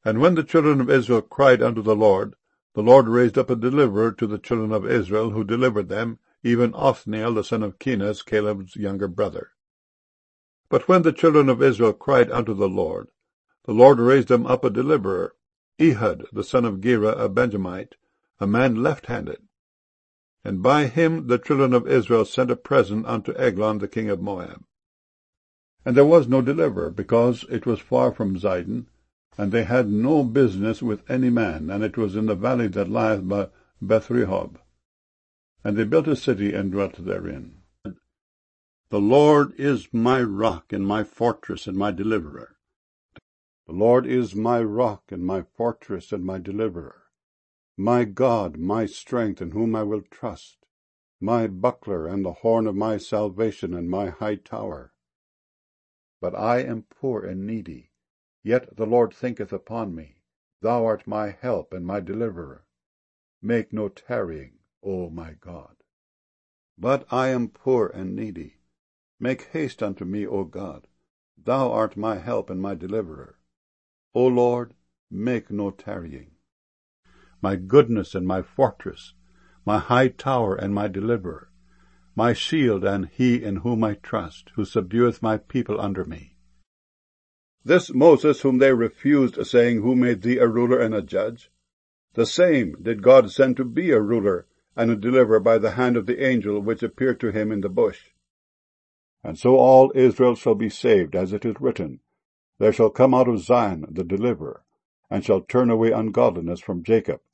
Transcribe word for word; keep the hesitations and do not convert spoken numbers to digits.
And when the children of Israel cried unto the Lord, the Lord raised up a deliverer to the children of Israel, who delivered them, even Othniel the son of Kenaz, Caleb's younger brother. But when the children of Israel cried unto the Lord, the Lord raised them up a deliverer, Ehud the son of Gera, a Benjamite, a man left-handed. And by him the children of Israel sent a present unto Eglon the king of Moab. And there was no deliverer, because it was far from Zidon, and they had no business with any man, and it was in the valley that lieth by Bethrehob. And they built a city and dwelt therein. The Lord is my rock and my fortress and my deliverer. The Lord is my rock and my fortress and my deliverer. My God, my strength, in whom I will trust, my buckler and the horn of my salvation and my high tower. But I am poor and needy, yet the Lord thinketh upon me. Thou art my help and my deliverer. Make no tarrying, O my God. But I am poor and needy. Make haste unto me, O God. Thou art my help and my deliverer. O Lord, make no tarrying. My goodness and my fortress, my high tower and my deliverer, my shield and he in whom I trust, who subdueth my people under me. This Moses whom they refused, saying, Who made thee a ruler and a judge? The same did God send to be a ruler and a deliverer by the hand of the angel which appeared to him in the bush. And so all Israel shall be saved, as it is written, There shall come out of Zion the deliverer, and shall turn away ungodliness from Jacob.